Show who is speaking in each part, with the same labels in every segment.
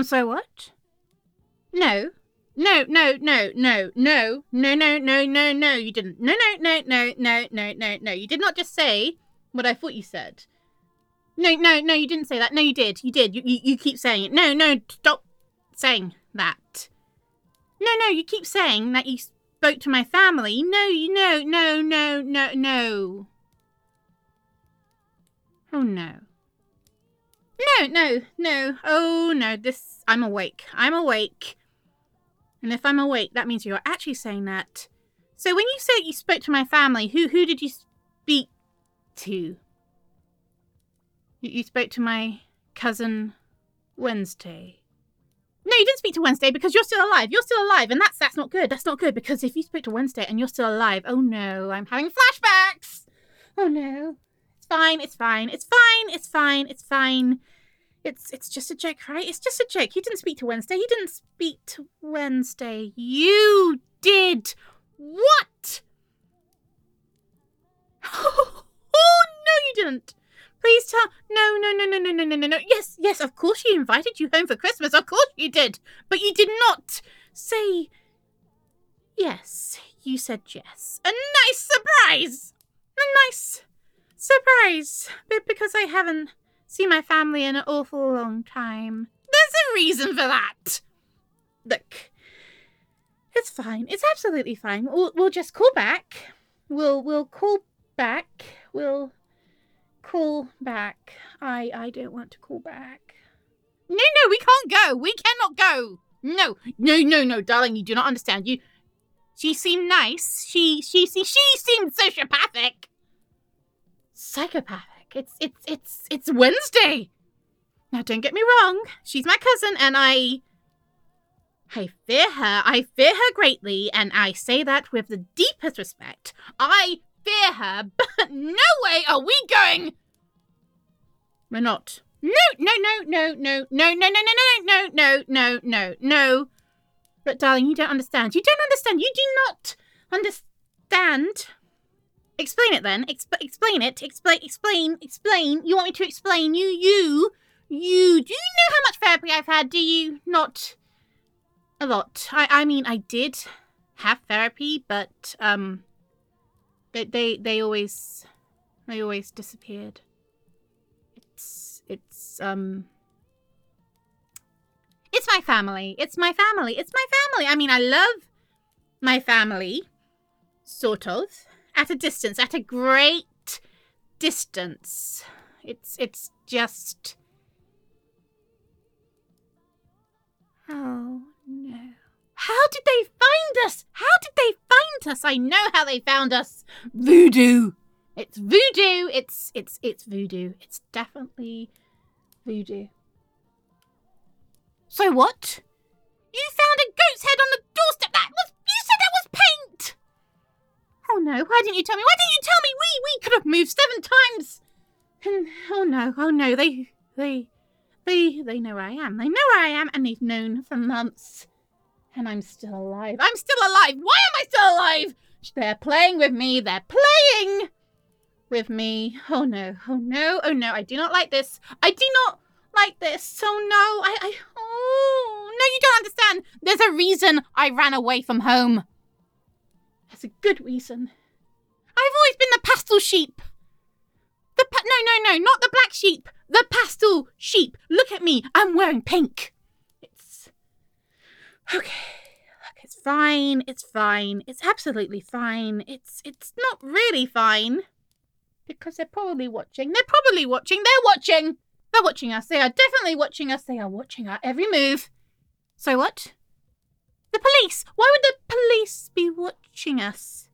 Speaker 1: So what? No. No, no, no, no, no, no, no, no, no, no, you didn't. No, no, no, no, no, no, no, no. You did not just say what I thought you said. No, no, no, you didn't say that. No, you did. You did. You keep saying it. No, no, stop saying that. No, no, you keep saying that you spoke to my family. No, no, no, no, no, no. Oh, no. No, no, no. Oh, no, I'm awake. I'm awake. And if I'm awake, that means you're actually saying that. So when you say you spoke to my family, who did you speak to? You spoke to my cousin Wednesday. No, you didn't speak to Wednesday because you're still alive. You're still alive, and that's not good. That's not good because if you spoke to Wednesday and you're still alive, oh no, I'm having flashbacks. Oh no. It's fine, it's fine, it's fine, it's fine, it's fine. It's just a joke, right? It's just a joke. You didn't speak to Wednesday. You didn't speak to Wednesday. You did what? Oh, no, you didn't. Please tell. No, no, no, no, no, no, no, no, no. Yes, yes, of course she invited you home for Christmas. Of course you did. But you did not say yes. You said yes. A nice surprise. A nice surprise. Because I haven't seen my family in an awful long time. There's a reason for that. Look, it's fine. It's absolutely fine. We'll just call back. We'll call back. We'll call back. I don't want to call back. No, we can't go. We cannot go. No, darling. You do not understand. She seemed nice. She seemed sociopathic. Psychopathic. It's Wednesday. Now, don't get me wrong. She's my cousin, and I fear her. I fear her greatly, and I say that with the deepest respect. I fear her, but no way are we going. We're not. No. But, darling, you don't understand. You don't understand. You do not understand. Explain it then. Explain it. Explain. You want me to explain? You. Do you know how much therapy I've had? Do you not? A lot. I mean, I did have therapy, but they always disappeared. It's my family. It's my family. I mean, I love my family, sort of. At a distance, at a great distance. It's just. Oh, no. How did they find us? I know how they found us. Voodoo. It's voodoo. It's voodoo. It's definitely voodoo. So what? You found a goat's head on the doorstep. You said that was paint. Oh no, why didn't you tell me? We could have moved 7 times. And oh no, they know where I am. They know where I am, and they've known for months. And I'm still alive. Why am I still alive? They're playing with me. Oh no, I do not like this. Oh no, no, you don't understand. There's a reason I ran away from home. That's a good reason. I've always been the pastel sheep. No, not the black sheep. The pastel sheep. Look at me. I'm wearing pink. It's okay. Look, it's fine. It's absolutely fine. It's not really fine. Because they're probably watching. They're watching us. They are definitely watching us. They are watching our every move. So what? The police! Why would the police be watching us?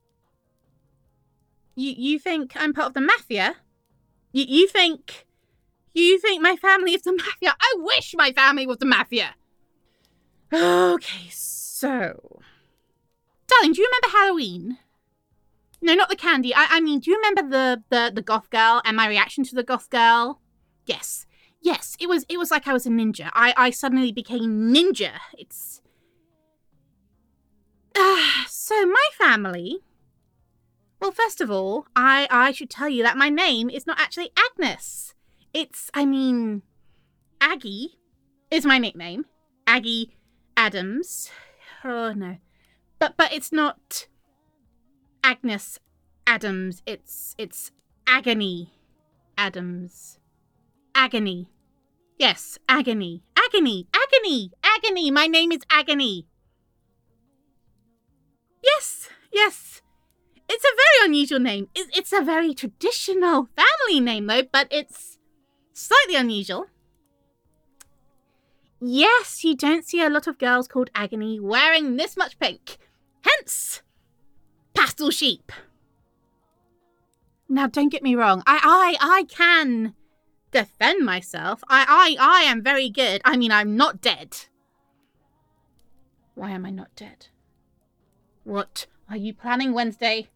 Speaker 1: You think I'm part of the mafia? You think my family is the mafia? I wish my family was the mafia! Okay, so. Darling, do you remember Halloween? No, not the candy. I mean, do you remember the goth girl and my reaction to the goth girl? Yes, it was like I was a ninja. I suddenly became ninja. It's. So my family. Well, first of all, I should tell you that my name is not actually Agnes. It's, Aggie. is my nickname. Aggie Adams. Oh, no. But it's not Agnes Adams. It's Agony Adams. Agony. Yes, Agony. Agony. Agony. Agony. My name is Agony. Yes. Yes. It's a very unusual name. It's a very traditional family name, though, but it's slightly unusual. Yes, you don't see a lot of girls called Agony wearing this much pink. Hence, pastel sheep. Now, don't get me wrong. I can defend myself. I am very good. I mean, I'm not dead. Why am I not dead? What are you planning Wednesday?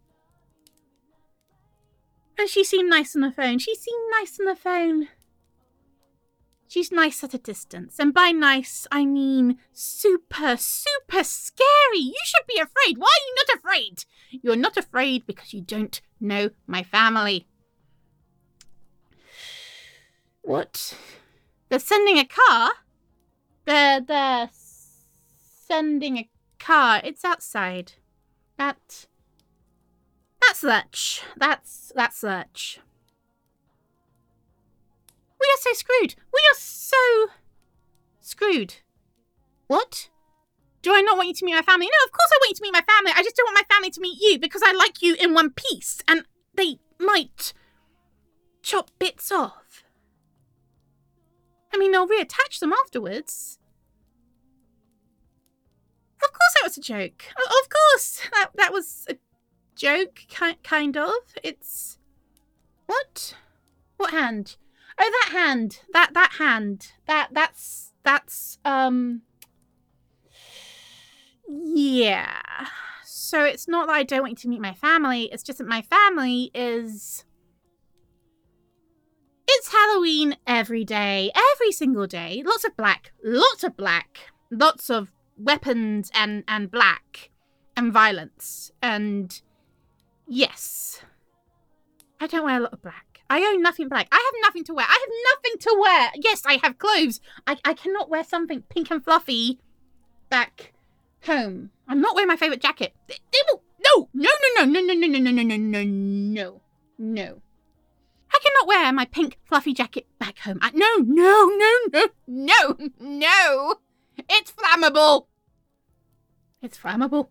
Speaker 1: Oh, she seemed nice on the phone. She's nice at a distance. And by nice, I mean super, super scary. You should be afraid. Why are you not afraid? You're not afraid because you don't know my family. What? They're sending a car? They're sending a car. It's outside. That's Lurch. That's Lurch. We are so screwed. We are so screwed. What? Do I not want you to meet my family? No, of course I want you to meet my family. I just don't want my family to meet you because I like you in one piece and they might chop bits off. I mean, they'll reattach them afterwards. Of course that was a joke. Of course. That was a joke, kind of. It's... What? What hand? Oh, that hand. That hand. That's yeah. So it's not that I don't want you to meet my family. It's just that my family is... It's Halloween every day. Every single day. Lots of black. Lots of black. Lots of weapons and black. And violence. And... Yes. I don't wear a lot of black. I own nothing black. I have nothing to wear. I have nothing to wear. Yes, I have clothes. I cannot wear something pink and fluffy back home. I'm not wearing my favourite jacket. No. I cannot wear my pink fluffy jacket back home. No. It's flammable. It's flammable.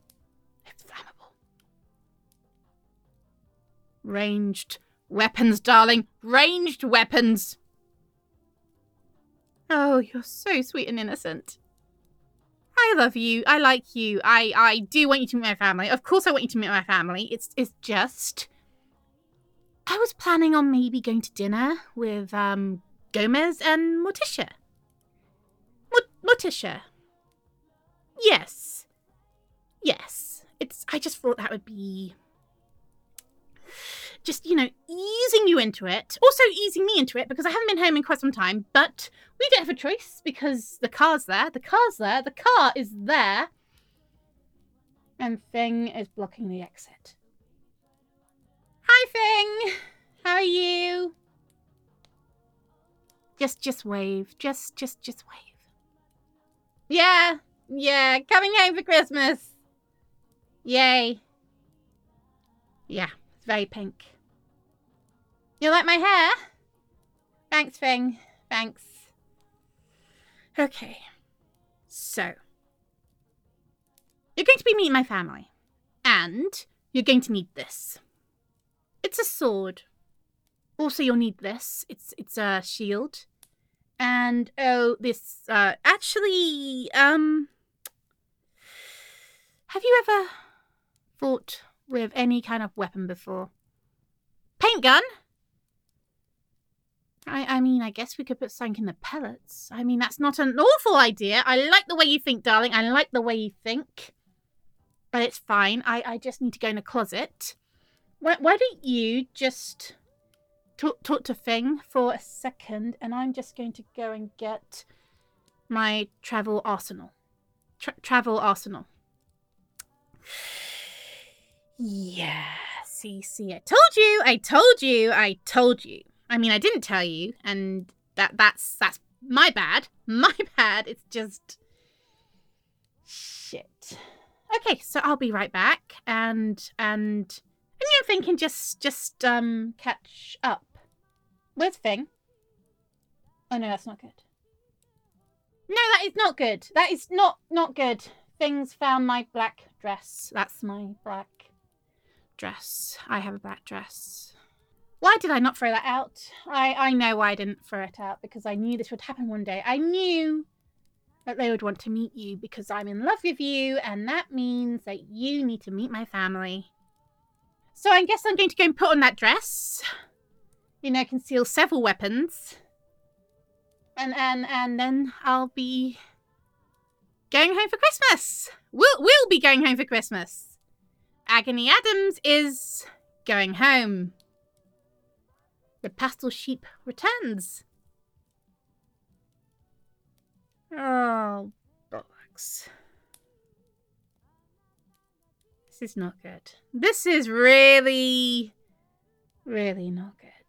Speaker 1: Ranged weapons, darling. Ranged weapons. Oh, you're so sweet and innocent. I love you. I like you. I do want you to meet my family. Of course I want you to meet my family. It's just... I was planning on maybe going to dinner with Gomez and Morticia. Morticia. Yes. I just thought that would be... Just, easing you into it. Also easing me into it because I haven't been home in quite some time. But we don't have a choice because the car's there. The car is there. And Fing is blocking the exit. Hi, Fing. How are you? Just wave. Just wave. Yeah. Coming home for Christmas. Yay. Yeah, it's very pink. You like my hair? Thanks, Fing. Thanks. Okay. So. You're going to be meeting my family. And you're going to need this. It's a sword. Also, you'll need this. It's a shield. And, this, actually, have you ever fought with any kind of weapon before? Paint gun? I mean, I guess we could put something in the pellets. I mean, that's not an awful idea. I like the way you think, darling. I like the way you think. But it's fine. I just need to go in the closet. Why don't you just talk to Fing for a second, and I'm just going to go and get my travel arsenal. Travel arsenal. Yeah, see, I told you. I mean, I didn't tell you, and that's My bad. My bad. It's just... shit. Okay, so I'll be right back. And you're thinking just catch up. Where's Fing? Oh, no, that's not good. No, that is not good. That is not good. Fing's found my black dress. That's my black dress. I have a black dress. Why did I not throw that out? I know why I didn't throw it out, because I knew this would happen one day. I knew that they would want to meet you because I'm in love with you, and that means that you need to meet my family. So I guess I'm going to go and put on that dress. You know, conceal several weapons. And then I'll be going home for Christmas. We'll be going home for Christmas. Agony Adams is going home. The pastel sheep returns. Oh, bollocks. This is not good. This is really, really not good.